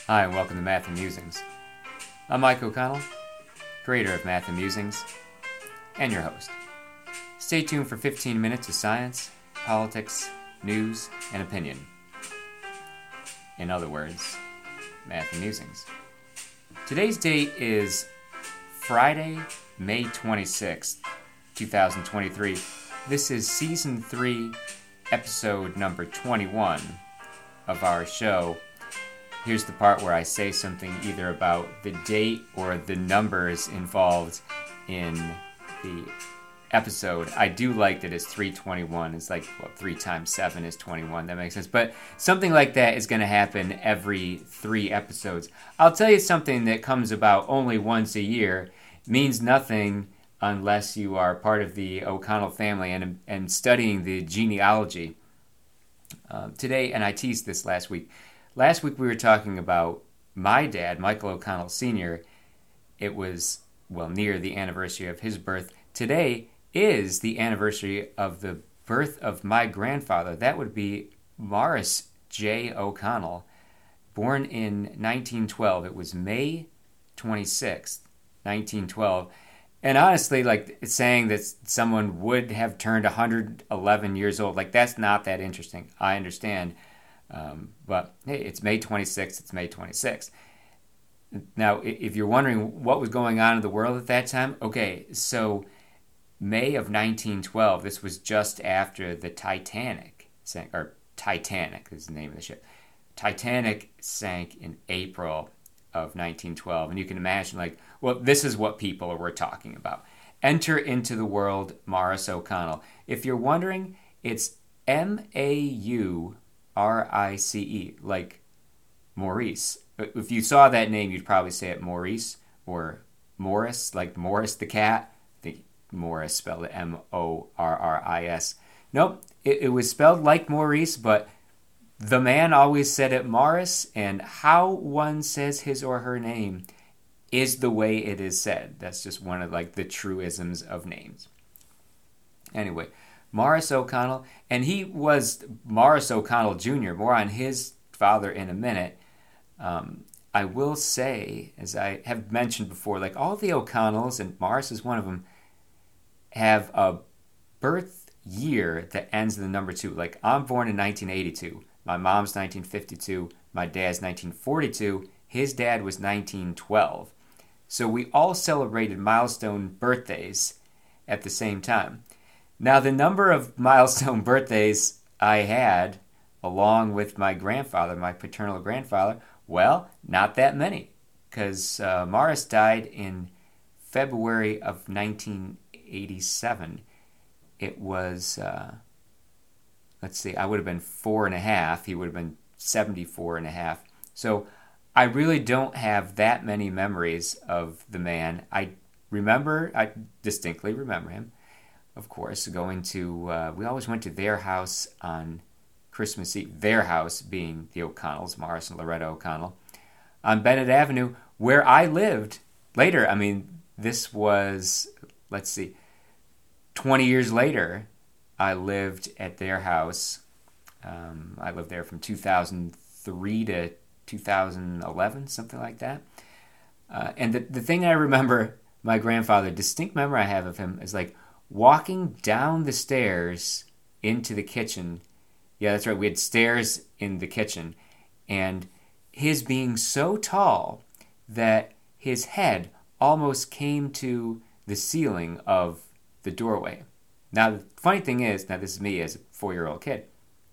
Hi, and welcome to Math and Musings. I'm Mike O'Connell, creator of Math and Musings, and your host. Stay tuned for 15 minutes of science, politics, news, and opinion. In other words, Math and Musings. Today's date is Friday, May 26th, 2023. This is Season 3, Episode number 21 of our show. Here's the part where I say something either about the date or the numbers involved in the episode. I do like that it's 321. It's like, 3 times 7 is 21. That makes sense. But something like that is going to happen every 3 episodes. I'll tell you something that comes about only once a year. Means nothing unless you are part of the O'Connell family and studying the genealogy. Today, and I teased this last week, we were talking about my dad, Michael O'Connell Sr. It was, near the anniversary of his birth. Today is the anniversary of the birth of my grandfather. That would be Morris J. O'Connell, born in 1912. It was May 26th, 1912. And honestly, it's saying that someone would have turned 111 years old, that's not that interesting. I understand. But hey, it's May 26th, it's May 26th. Now, if you're wondering what was going on in the world at that time, okay, so May of 1912, this was just after the Titanic sank, or Titanic is the name of the ship. Titanic sank in April of 1912, and you can imagine, this is what people were talking about. Enter into the world, Morris O'Connell. If you're wondering, it's Mauриce, like Maurice. If you saw that name, you'd probably say it Maurice or Morris, like Morris the cat. I think Morris spelled it Morris. Nope, it was spelled like Maurice, but the man always said it Morris, and how one says his or her name is the way it is said. That's just one of the truisms of names. Anyway, Morris O'Connell, and he was Morris O'Connell Jr., more on his father in a minute. I will say, as I have mentioned before, all the O'Connells, and Morris is one of them, have a birth year that ends in the number 2. I'm born in 1982. My mom's 1952. My dad's 1942. His dad was 1912. So we all celebrated milestone birthdays at the same time. Now, the number of milestone birthdays I had, along with my grandfather, my paternal grandfather, not that many, because Morris died in February of 1987. It was, I would have been 4.5. He would have been 74.5. So I really don't have that many memories of the man. I distinctly remember him. Of course, going to, we always went to their house on Christmas Eve, their house being the O'Connells, Morris and Loretta O'Connell, on Bennett Avenue, where I lived later. This was, 20 years later, I lived at their house. I lived there from 2003 to 2011, something like that. And the thing I remember, my grandfather, distinct memory I have of him is walking down the stairs into the kitchen. Yeah, that's right. We had stairs in the kitchen. And his being so tall that his head almost came to the ceiling of the doorway. Now, the funny thing is, this is me as a 4-year-old kid.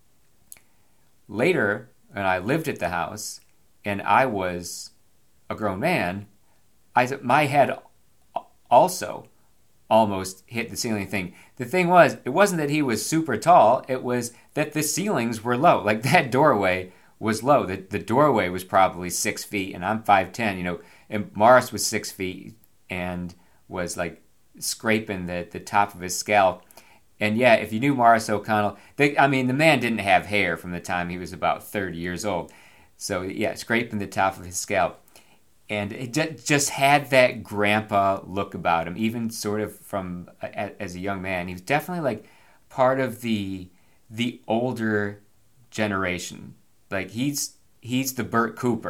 Later, when I lived at the house and I was a grown man, my head also almost hit the ceiling thing. The thing was, it wasn't that he was super tall, it was that the ceilings were low. That doorway was low. The doorway was probably 6 feet, and I'm 5'10", and Morris was 6 feet and was scraping the top of his scalp. And yeah, if you knew Morris O'Connell, the man didn't have hair from the time he was about 30 years old. So yeah, scraping the top of his scalp. And it just had that grandpa look about him, even sort of from as a young man. He was definitely part of the older generation. He's the Burt Cooper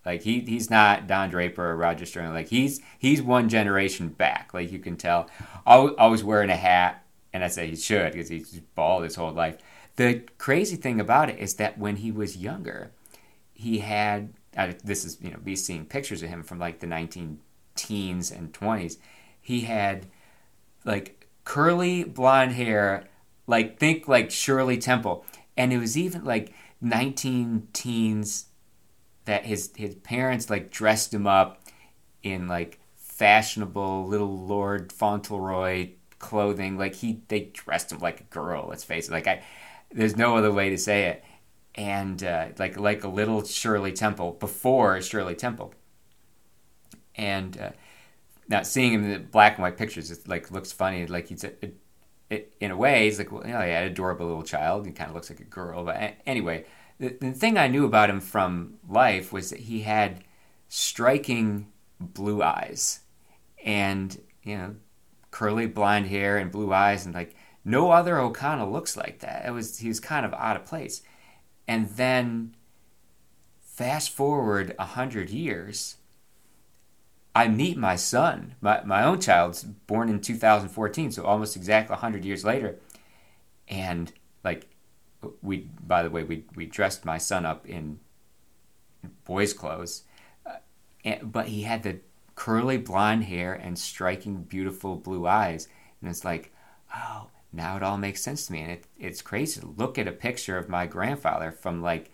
Like he's not Don Draper or Roger Stern. Like he's one generation back. Like you can tell. Always wearing a hat, and I say he should because he's bald his whole life. The crazy thing about it is that when he was younger, he had this is be seeing pictures of him from like the 19 teens and 20s. He had like curly blonde hair, like think like Shirley Temple, and it was even like 19 teens that his parents like dressed him up in like fashionable little Lord Fauntleroy clothing. Like they dressed him like a girl. Let's face it. There's no other way to say it. And like a little Shirley Temple before Shirley Temple. And now seeing him in the black and white pictures, it like looks funny. Like in a way, he's like, well, yeah, an adorable little child. He kind of looks like a girl. But anyway, the thing I knew about him from life was that he had striking blue eyes, and curly blonde hair and blue eyes, and like no other O'Connell looks like that. He was kind of out of place. And then fast forward 100 years, I meet my son, my own child's born in 2014, so almost exactly 100 years later. And like by the way, we dressed my son up in boys' clothes, but he had the curly blonde hair and striking, beautiful blue eyes. And it's like, oh, now it all makes sense to me. And it's crazy to look at a picture of my grandfather from like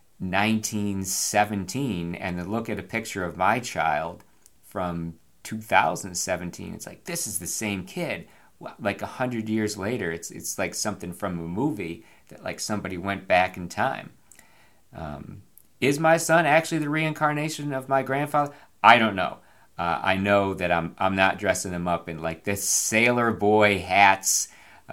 1917 and then look at a picture of my child from 2017. It's like, this is the same kid. Like 100 years later, it's like something from a movie that like somebody went back in time. Is my son actually the reincarnation of my grandfather? I don't know. I know that I'm not dressing him up in like this sailor boy hats,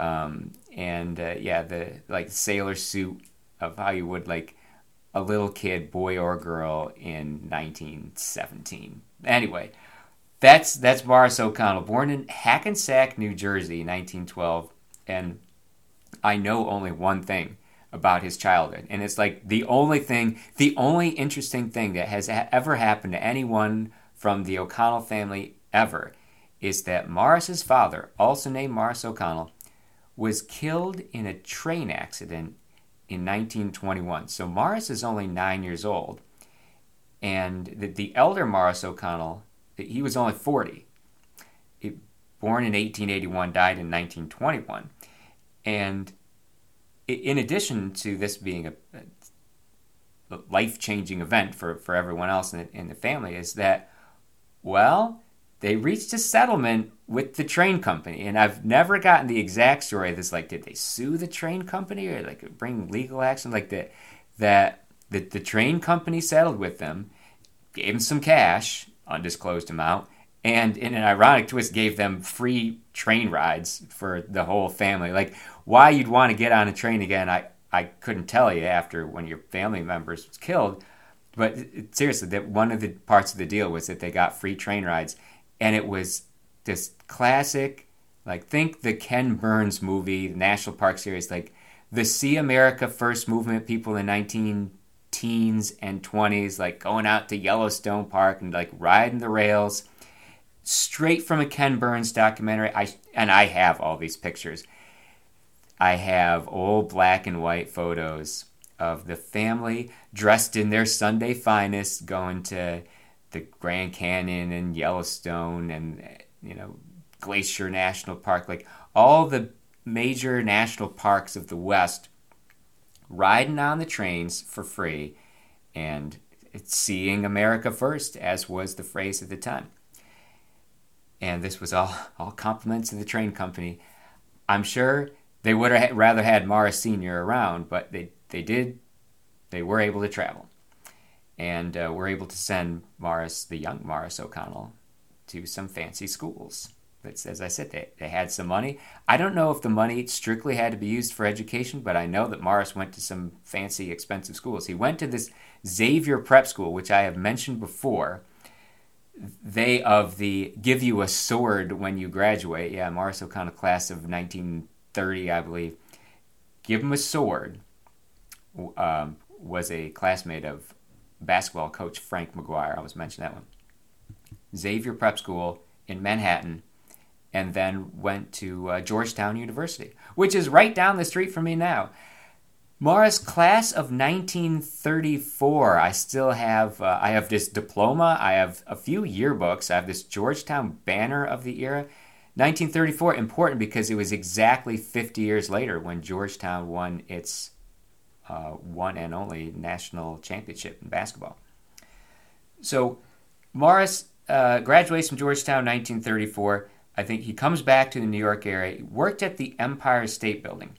the like sailor suit of how you would like a little kid, boy or girl, in 1917. Anyway, that's Morris O'Connell, born in Hackensack, New Jersey, 1912, and I know only one thing about his childhood, and it's like the only interesting thing that has ever happened to anyone from the O'Connell family ever is that Morris's father, also named Morris O'Connell, was killed in a train accident in 1921. So Morris is only 9 years old, and the elder Morris O'Connell, he was only 40. Born in 1881, died in 1921. And in addition to this being a life-changing event for everyone else in the family, is that, well, they reached a settlement with the train company. And I've never gotten the exact story of this. Like, did they sue the train company or like bring legal action? Like that the train company settled with them, gave them some cash, undisclosed amount, and in an ironic twist gave them free train rides for the whole family. Like, why you'd want to get on a train again, I couldn't tell you after one of your family members was killed. But seriously, that one of the parts of the deal was that they got free train rides. And it was this classic, like, think the Ken Burns movie, the National Park series, like the See America First movement people in the 19 teens and 20s, like going out to Yellowstone Park and like riding the rails, straight from a Ken Burns documentary. I have all these pictures. I have old black and white photos of the family dressed in their Sunday finest going to the Grand Canyon and Yellowstone and Glacier National Park, like all the major national parks of the West, riding on the trains for free and seeing America first, as was the phrase at the time. And this was all compliments of the train company. I'm sure they would have rather had Morris Sr. around, but they were able to travel. And were able to send the young Morris O'Connell, to some fancy schools. But as I said, they had some money. I don't know if the money strictly had to be used for education, but I know that Morris went to some fancy, expensive schools. He went to this Xavier Prep School, which I have mentioned before. They give you a sword when you graduate. Yeah, Morris O'Connell, class of 1930, I believe. Give him a sword. Was a classmate of basketball coach Frank McGuire. I always mention that one. Xavier Prep School in Manhattan, and then went to Georgetown University, which is right down the street from me now. Morris, class of 1934. I still have, I have this diploma. I have a few yearbooks. I have this Georgetown banner of the era. 1934, important because it was exactly 50 years later when Georgetown won its one and only national championship in basketball. So Morris graduates from Georgetown in 1934. I think he comes back to the New York area. He worked at the Empire State Building.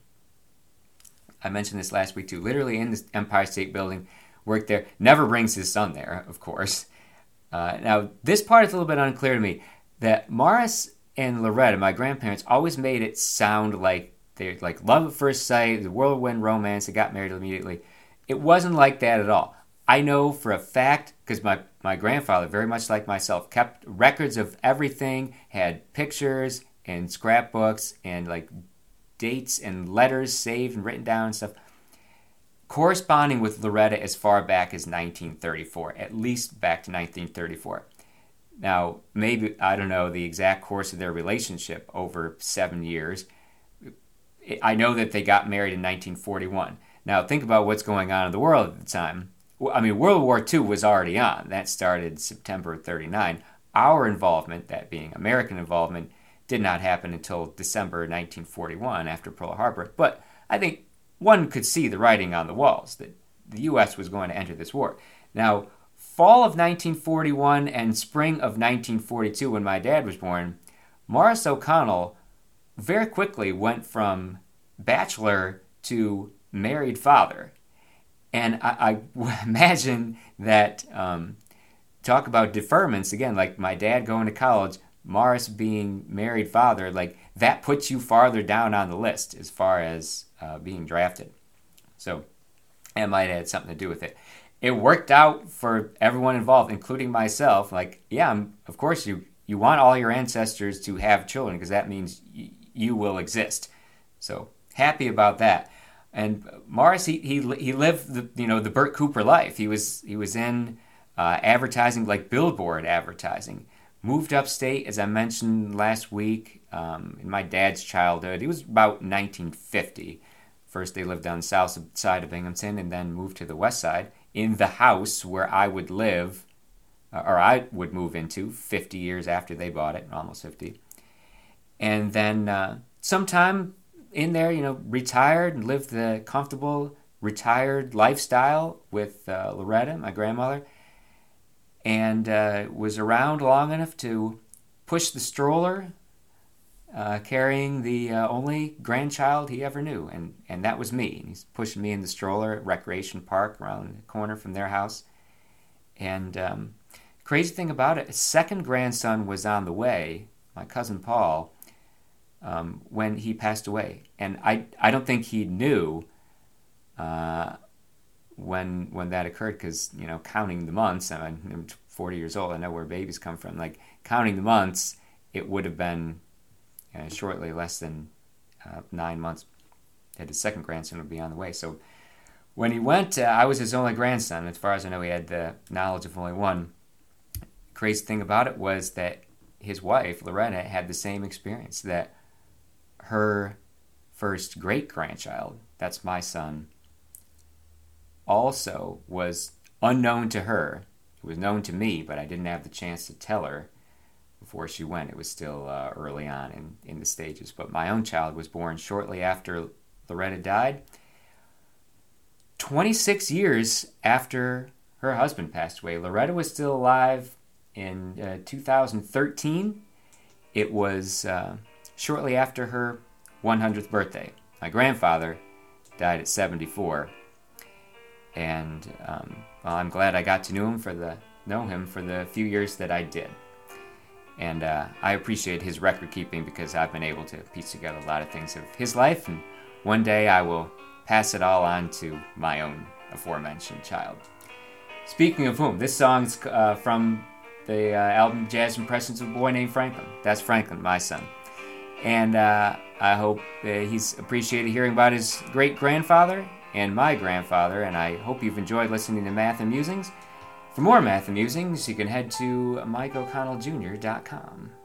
I mentioned this last week too. Literally in the Empire State Building, worked there. Never brings his son there, of course. Now, this part is a little bit unclear to me. That Morris and Loretta, my grandparents, always made it sound like they're like love at first sight, the whirlwind romance, they got married immediately. It wasn't like that at all. I know for a fact, because my grandfather, very much like myself, kept records of everything, had pictures and scrapbooks and like dates and letters saved and written down and stuff, corresponding with Loretta as far back as 1934, at least back to 1934. Now, maybe, I don't know the exact course of their relationship over 7 years. I know that they got married in 1941. Now, think about what's going on in the world at the time. I mean, World War II was already on. That started September 39. Our involvement, that being American involvement, did not happen until December 1941 after Pearl Harbor. But I think one could see the writing on the walls that the U.S. was going to enter this war. Now, fall of 1941 and spring of 1942, when my dad was born, Morris O'Connell very quickly went from bachelor to married father. And I imagine that, talk about deferments, again, like my dad going to college, Morris being married father, like that puts you farther down on the list as far as being drafted. So it might have had something to do with it. It worked out for everyone involved, including myself. Like, yeah, of course you want all your ancestors to have children because that means you will exist. So happy about that. And Morris, he lived the Burt Cooper life. He was in advertising, like billboard advertising. Moved upstate, as I mentioned last week, in my dad's childhood. It was about 1950. First, they lived on the south side of Binghamton and then moved to the west side in the house where I would live, or I would move into 50 years after they bought it, almost 50. And then sometime in there, retired and lived the comfortable retired lifestyle with Loretta, my grandmother, and was around long enough to push the stroller, carrying the only grandchild he ever knew, and that was me. He's pushing me in the stroller at Recreation Park around the corner from their house. And crazy thing about it, a second grandson was on the way, my cousin Paul, when he passed away. And I don't think he knew when that occurred, because counting the months, I'm 40 years old, I know where babies come from, like counting the months, it would have been shortly less than 9 months that his second grandson would be on the way. So when he went, I was his only grandson. As far as I know, he had the knowledge of only one. Crazy thing about it was that his wife, Loretta, had the same experience, that her first great-grandchild, that's my son, also was unknown to her. It was known to me, but I didn't have the chance to tell her before she went. It was still early on in the stages. But my own child was born shortly after Loretta died, 26 years after her husband passed away. Loretta was still alive in 2013. It was shortly after her 100th birthday. My grandfather died at 74. And I'm glad I got to know him for the few years that I did. And I appreciate his record keeping because I've been able to piece together a lot of things of his life. And one day I will pass it all on to my own aforementioned child. Speaking of whom, this song's from the album Jazz Impressions of a Boy Named Franklin. That's Franklin, my son. And I hope he's appreciated hearing about his great-grandfather and my grandfather, and I hope you've enjoyed listening to Math and Musings. For more Math and Musings, you can head to MikeO'ConnellJr.com.